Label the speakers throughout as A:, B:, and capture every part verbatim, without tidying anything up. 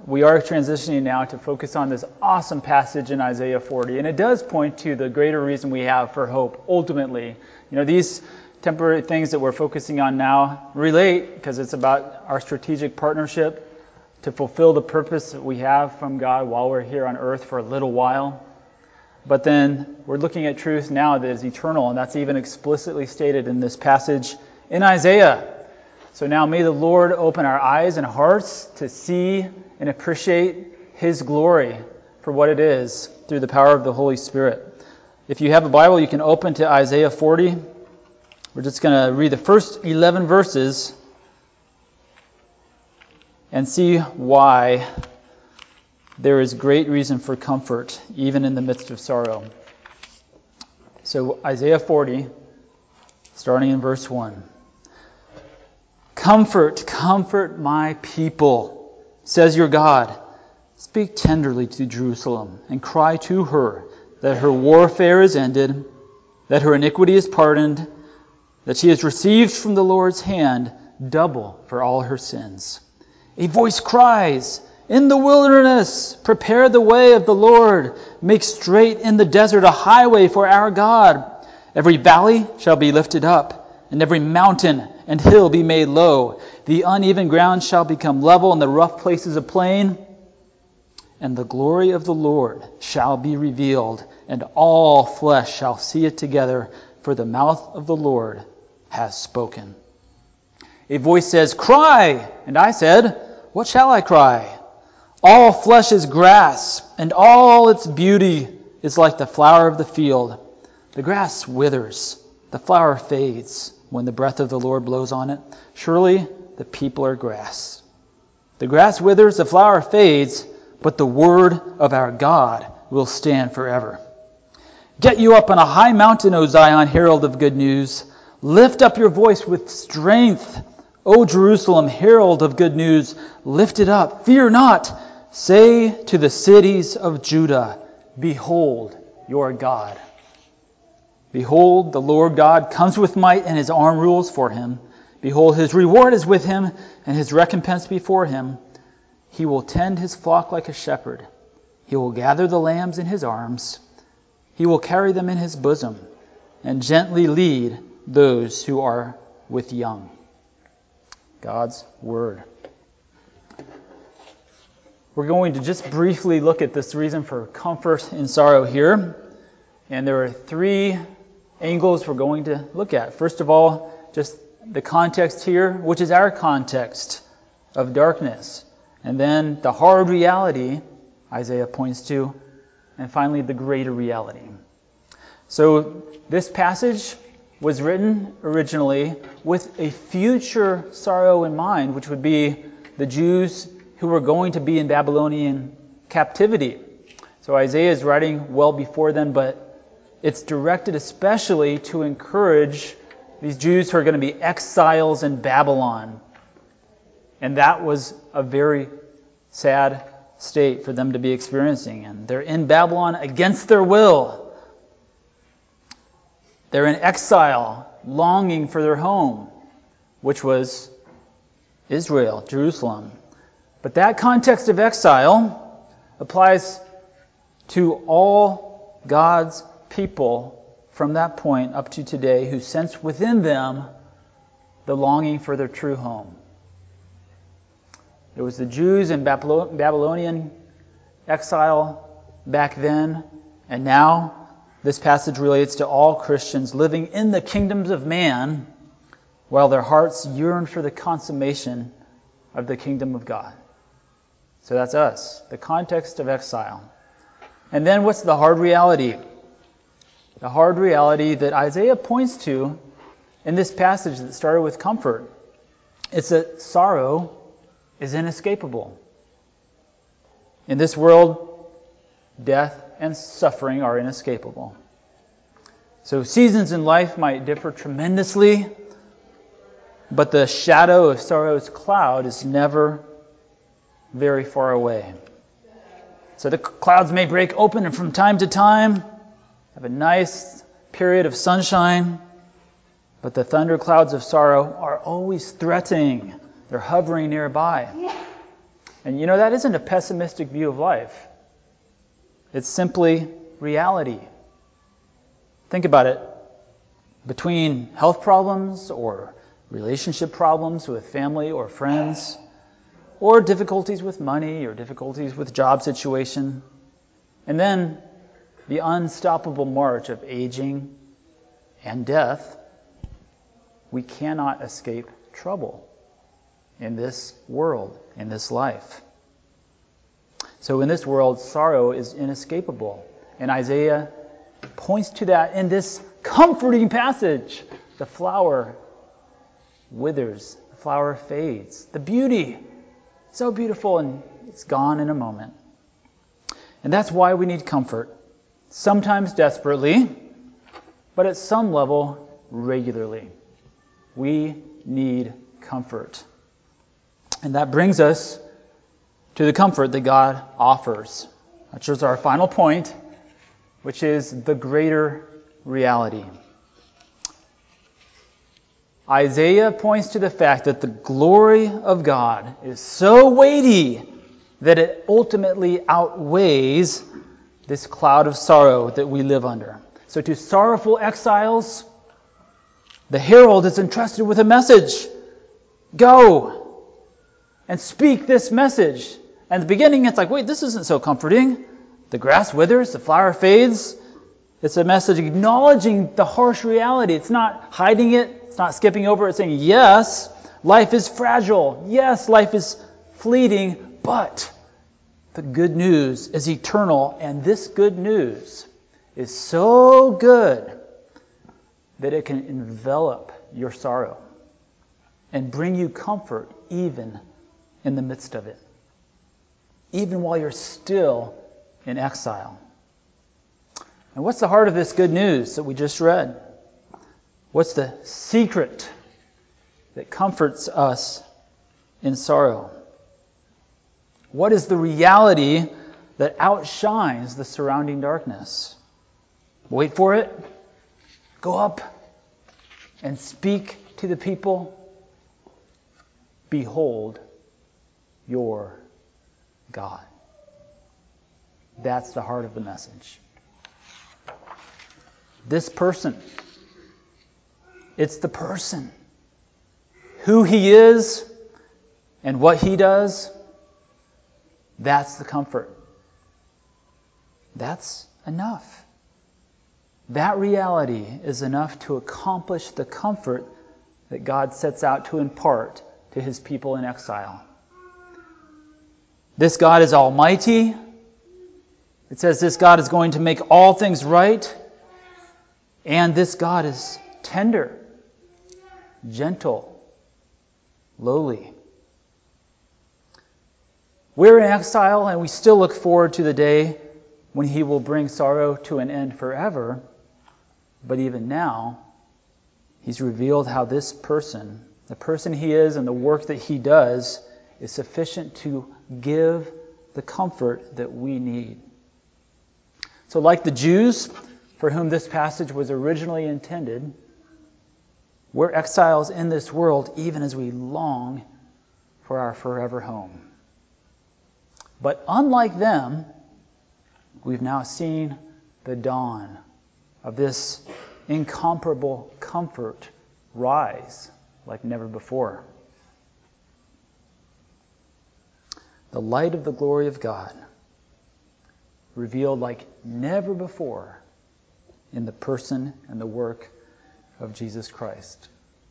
A: we are transitioning now to focus on this awesome passage in Isaiah forty. And it does point to the greater reason we have for hope, ultimately. You know, these temporary things that we're focusing on now relate because it's about our strategic partnership to fulfill the purpose that we have from God while we're here on earth for a little while. But then we're looking at truth now that is eternal, and that's even explicitly stated in this passage in Isaiah. So now may the Lord open our eyes and hearts to see and appreciate His glory for what it is through the power of the Holy Spirit. If you have a Bible, you can open to Isaiah forty. We're just going to read the first eleven verses and see why there is great reason for comfort, even in the midst of sorrow. So Isaiah forty, starting in verse one. Comfort, comfort my people, says your God. Speak tenderly to Jerusalem and cry to her that her warfare is ended, that her iniquity is pardoned, that she has received from the Lord's hand double for all her sins. A voice cries, in the wilderness, prepare the way of the Lord. Make straight in the desert a highway for our God. Every valley shall be lifted up, and every mountain and hill be made low. The uneven ground shall become level, and the rough places a plain. And the glory of the Lord shall be revealed, and all flesh shall see it together, for the mouth of the Lord has spoken. A voice says, cry! And I said, what shall I cry? All flesh is grass, and all its beauty is like the flower of the field. The grass withers, the flower fades when the breath of the Lord blows on it. Surely the people are grass. The grass withers, the flower fades, but the word of our God will stand forever. Get you up on a high mountain, O Zion, herald of good news. Lift up your voice with strength, O Jerusalem, herald of good news. Lift it up, fear not. Say to the cities of Judah, behold your God. Behold, the Lord God comes with might, and his arm rules for him. Behold, his reward is with him, and his recompense before him. He will tend his flock like a shepherd. He will gather the lambs in his arms. He will carry them in his bosom, and gently lead those who are with young. God's Word. We're going to just briefly look at this reason for comfort in sorrow here. And there are three angles we're going to look at. First of all, just the context here, which is our context of darkness. And then the hard reality Isaiah points to. And finally, the greater reality. So this passage was written originally with a future sorrow in mind, which would be the Jews who were going to be in Babylonian captivity. So Isaiah is writing well before then, but it's directed especially to encourage these Jews who are going to be exiles in Babylon. And that was a very sad state for them to be experiencing. And they're in Babylon against their will. They're in exile, longing for their home, which was Israel, Jerusalem. But that context of exile applies to all God's people from that point up to today who sense within them the longing for their true home. It was the Jews in Babylonian exile back then, and now this passage relates to all Christians living in the kingdoms of man while their hearts yearn for the consummation of the kingdom of God. So that's us, the context of exile. And then what's the hard reality? The hard reality that Isaiah points to in this passage that started with comfort. It's that sorrow is inescapable. In this world, death and suffering are inescapable. So seasons in life might differ tremendously, but the shadow of sorrow's cloud is never very far away. So the clouds may break open and from time to time have a nice period of sunshine, but the thunderclouds of sorrow are always threatening. They're hovering nearby. And you know, that isn't a pessimistic view of life. It's simply reality. Think about it. Between health problems or relationship problems with family or friends, or difficulties with money or difficulties with job situation, and then the unstoppable march of aging and death, we cannot escape trouble in this world, in this life. So in this world, sorrow is inescapable. And Isaiah points to that in this comforting passage. The flower withers, the flower fades. The beauty, so beautiful, and it's gone in a moment. And that's why we need comfort. Sometimes desperately, but at some level, regularly. We need comfort. And that brings us to the comfort that God offers. Which is our final point, which is the greater reality. Isaiah points to the fact that the glory of God is so weighty that it ultimately outweighs this cloud of sorrow that we live under. So to sorrowful exiles, the herald is entrusted with a message. Go and speak this message. And at the beginning, it's like, wait, this isn't so comforting. The grass withers, the flower fades. It's a message acknowledging the harsh reality. It's not hiding it. It's not skipping over it. It's saying, yes, life is fragile. Yes, life is fleeting. But the good news is eternal. And this good news is so good that it can envelop your sorrow and bring you comfort even in the midst of it. Even while you're still in exile. And what's the heart of this good news that we just read? What's the secret that comforts us in sorrow? What is the reality that outshines the surrounding darkness? Wait for it. Go up and speak to the people. Behold your God. That's the heart of the message. This person. It's the person. Who he is and what he does. That's the comfort. That's enough. That reality is enough to accomplish the comfort that God sets out to impart to his people in exile. This God is almighty. It says this God is going to make all things right. And this God is tender, gentle, lowly. We're in exile and we still look forward to the day when he will bring sorrow to an end forever. But even now, he's revealed how this person, the person he is and the work that he does, is sufficient to give the comfort that we need. So like the Jews, for whom this passage was originally intended, we're exiles in this world even as we long for our forever home. But unlike them, we've now seen the dawn of this incomparable comfort rise like never before. The light of the glory of God revealed like never before in the person and the work of Jesus Christ.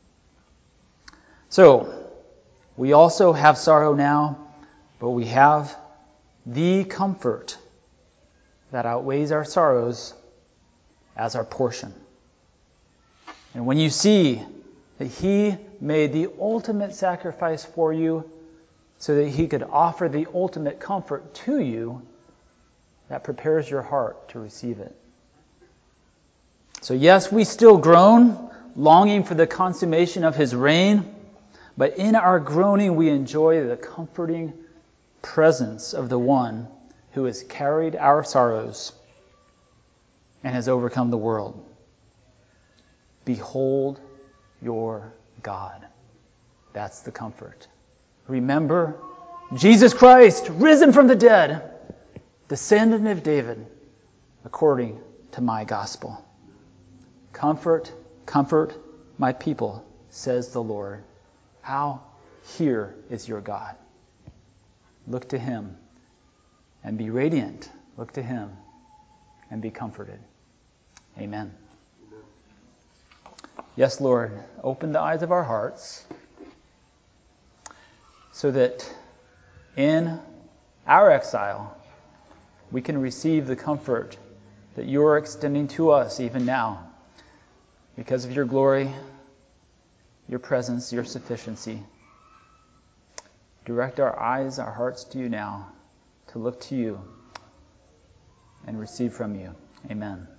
A: So, we also have sorrow now, but we have the comfort that outweighs our sorrows as our portion. And when you see that he made the ultimate sacrifice for you so that he could offer the ultimate comfort to you, that prepares your heart to receive it. So yes, we still groan, longing for the consummation of his reign, but in our groaning we enjoy the comforting presence of the one who has carried our sorrows and has overcome the world. Behold your God. That's the comfort. Remember Jesus Christ, risen from the dead, descendant of David, according to my gospel. Comfort, comfort my people, says the Lord. How? Here is your God. Look to him and be radiant. Look to him and be comforted. Amen. Yes, Lord, open the eyes of our hearts so that in our exile we can receive the comfort that you are extending to us even now because of your glory, your presence, your sufficiency. Direct our eyes, our hearts to you now, to look to you and receive from you. Amen.